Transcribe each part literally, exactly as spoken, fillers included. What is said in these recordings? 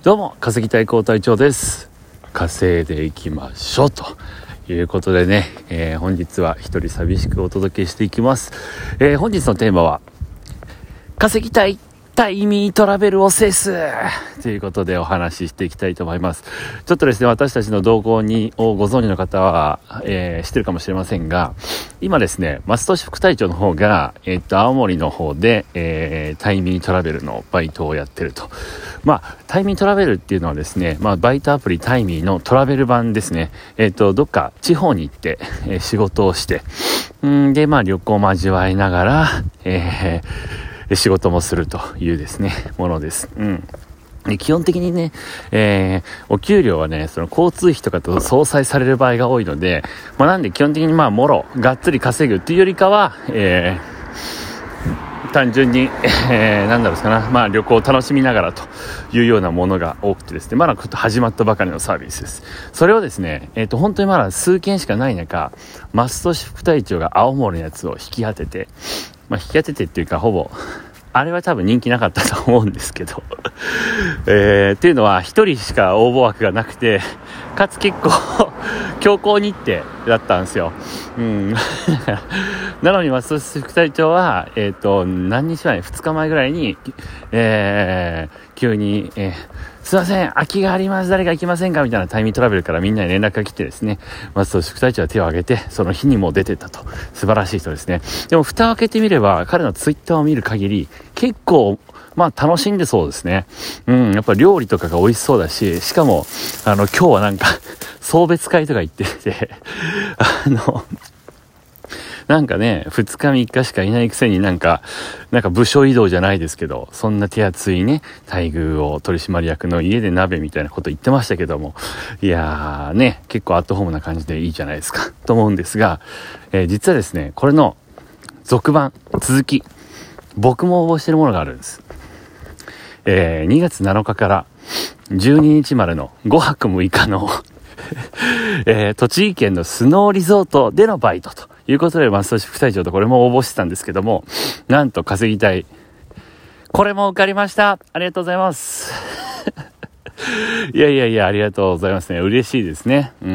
どうも稼ぎたい高隊長です。稼いでいきましょうということでね、えー、本日は一人寂しくお届けしていきます。えー、本日のテーマは稼ぎたいタイミートラベルを制すということでお話ししていきたいと思います。ちょっとですね、私たちの動向にをご存知の方は、えー、知ってるかもしれませんが、今ですね、松戸市副隊長の方が、えっと、青森の方で、えー、タイミートラベルのバイトをやってると。まあ、タイミートラベルっていうのはですね、まあ、バイトアプリタイミーのトラベル版ですね。えっと、どっか地方に行って、えー、仕事をして、んで、まあ、旅行も味わいながら、えー仕事もするというですね、ものです。うん。で基本的にね、えー、お給料はね、その交通費とかと相殺される場合が多いので、まあなんで基本的にまあ、もろ、がっつり稼ぐっていうよりかは、えー、単純に、えー、なんだろうかな、まあ旅行を楽しみながらというようなものが多くてですね、まだ始まったばかりのサービスです。それをですね、えっと、本当にまだ数件しかない中、松戸市副隊長が青森のやつを引き当てて、まあ、引き当ててっていうかほぼあれは多分人気なかったと思うんですけどえー、っていうのは一人しか応募枠がなくて、かつ結構強行日程だったんですよ。うんなのに松戸市副隊長はえっ、ー、と何日前ふつかまえぐらいに、えー、急に、えー、すいません空きがあります誰か行きませんかみたいなタイミートラベルからみんなに連絡が来てですね、松戸市副隊長は手を挙げてその日にもう出てったと。素晴らしい人ですね。でも蓋を開けてみれば彼のツイッターを見る限り結構まあ楽しんでそうですね。うん、やっぱ料理とかが美味しそうだし、しかもあの今日はなんか送別会とか行っててあのなんかね、ふつかみっかしかいないくせになんか、なんか部署移動じゃないですけど、そんな手厚いね、待遇を取締役の家で鍋みたいなこと言ってましたけども、いやーね、結構アットホームな感じでいいじゃないですか、と思うんですが、えー、実はですね、これの続版、続き、僕も応募してるものがあるんです。えー、にがつなのかからじゅうににちまでのごはくむいかのえー、栃木県のスノーリゾートでのバイトということで、松戸市副隊長とこれも応募してたんですけども、なんと稼ぎたい。これも受かりました。ありがとうございます。いやいやいや、ありがとうございますね。嬉しいですね。うん。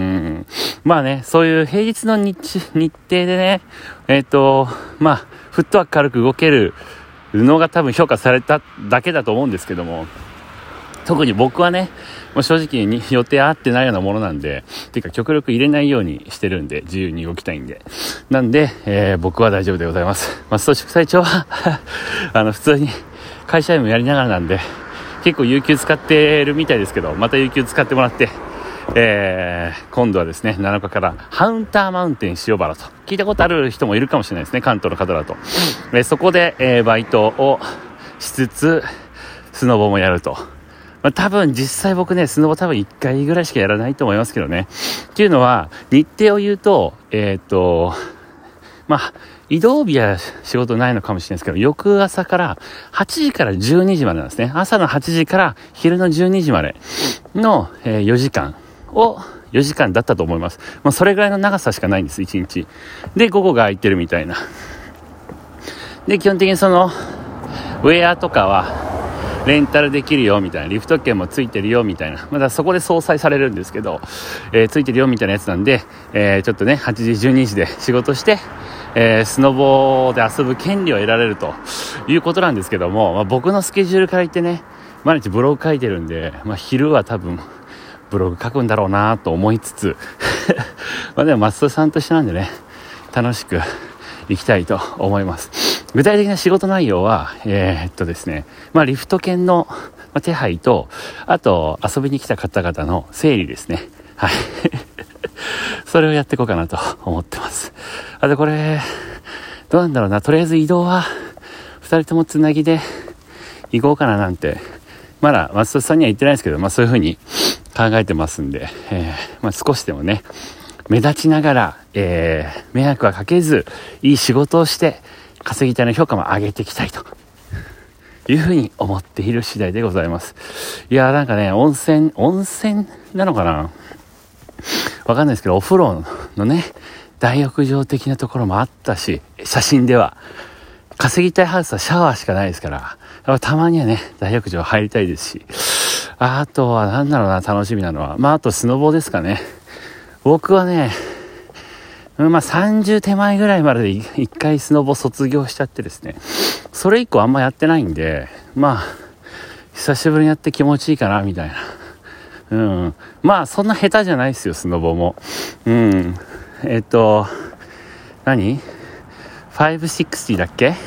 まあね、そういう平日の日、日程でね、えっと、まあ、フットワーク軽く動けるのが多分評価されただけだと思うんですけども、特に僕はね、もう正直に予定合ってないようなものなんで、てか極力入れないようにしてるんで、自由に動きたいんで。なんで、えー、僕は大丈夫でございます。松戸市副隊長は、あの、普通に会社員もやりながらなんで、結構有給使ってるみたいですけど、また有給使ってもらって、えー、今度はですね、なのかからハウンターマウンテン塩原と聞いたことある人もいるかもしれないですね、関東の方だと。えー、そこで、えー、バイトをしつつ、スノボもやると。まあ、多分実際僕ね、スノボ多分いっかいぐらいしかやらないと思いますけどね。っていうのは、日程を言うと、えー、っと、まあ、移動日は仕事ないのかもしれないですけど、翌朝からはちじからじゅうにじまでなんですね。朝のはちじから昼のじゅうにじまでの、えー、よじかんを、よじかんだったと思います。まあ、それぐらいの長さしかないんです、いちにち。で、午後が空いてるみたいな。で、基本的にその、ウェアとかは、レンタルできるよみたいな、リフト券もついてるよみたいな、まだそこで相殺されるんですけど、えー、ついてるよみたいなやつなんで、えー、ちょっとねはちじじゅうにじで仕事して、えー、スノボで遊ぶ権利を得られるということなんですけども、まあ、僕のスケジュールから言ってね、毎日ブログ書いてるんで、まあ、昼は多分ブログ書くんだろうなと思いつつまあでも松戸さんとしてなんでね、楽しく行きたいと思います。具体的な仕事内容は、えー、っとですね、まあ、リフト券の手配と、あと、遊びに来た方々の整理ですね。はい。それをやっていこうかなと思ってます。あとこれ、どうなんだろうな、とりあえず移動は、二人ともつなぎで行こうかななんて、まだ松戸さんには言ってないですけど、まあそういう風に考えてますんで、えー、まあ少しでもね、目立ちながら、えー、迷惑はかけず、いい仕事をして、稼ぎたいの評価も上げていきたいというふうに思っている次第でございます。いやーなんかね、温泉、温泉なのかな、わかんないですけど、お風呂のね、大浴場的なところもあったし、写真では。稼ぎたいハウスはシャワーしかないですから、たまにはね、大浴場入りたいですし、 あとはなんだろうな、楽しみなのは。まあ、あとスノボーですかね。僕はね、まあさんじゅう手前ぐらいまでで一回スノボ卒業しちゃってですね。それ以降あんまやってないんで、まあ、久しぶりにやって気持ちいいかな、みたいな。うん。まあ、そんな下手じゃないですよ、スノボも。うん。えっと、何 ?ごひゃくろくじゅう だっけ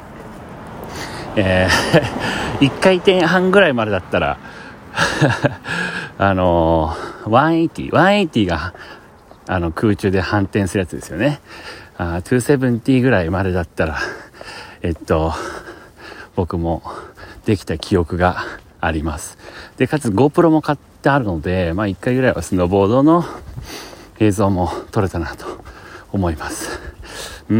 えー、いっかい転半ぐらいまでだったら、あのー、ひゃくはちじゅう、ひゃくはちじゅうが、あの、空中で反転するやつですよね。あにひゃくななじゅうぐらいまでだったら、えっと、僕もできた記憶があります。で、かつ GoPro も買ってあるので、まあいっかいぐらいはスノーボードの映像も撮れたなと思います。うん、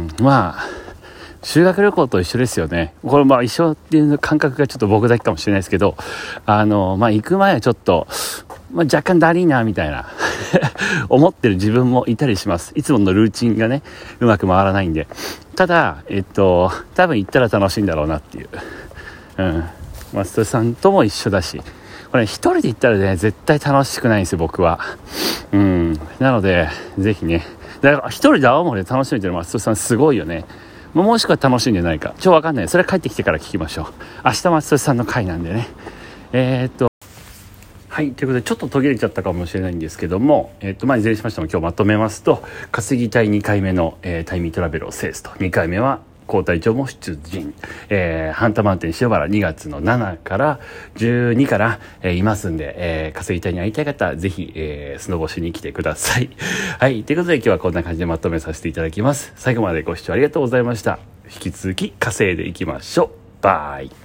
まあ、修学旅行と一緒ですよね。これまあ一緒っていう感覚がちょっと僕だけかもしれないですけど、あの、まあ行く前はちょっと、まあ、若干だりーなみたいな思ってる自分もいたりします。いつものルーチンがね、うまく回らないんで。ただ、えっと、多分行ったら楽しいんだろうなっていう。うん。松戸さんとも一緒だし、これ一人で行ったらね、絶対楽しくないんですよ、僕は。うん。なので、ぜひね、だから一人で青森で楽しめてる松戸さんすごいよね。もしくは楽しんでないか。ちょっとわかんない。それは帰ってきてから聞きましょう。明日松戸さんの回なんでね。えー、っと、はい。ということで、ちょっと途切れちゃったかもしれないんですけども、えっと、まあ、いずれにしましても今日まとめますと、稼ぎたいにかいめの、えー、タイミートラベルを制すと。にかいめは、高隊長も出陣。えー、ハンターマウンテン塩原にがつのななからじゅうにから、えー、いますんで、えー、稼ぎたいに会いたい方、ぜひ、えー、スノボしに来てください。はい。ということで、今日はこんな感じでまとめさせていただきます。最後までご視聴ありがとうございました。引き続き、稼いでいきましょう。バイ。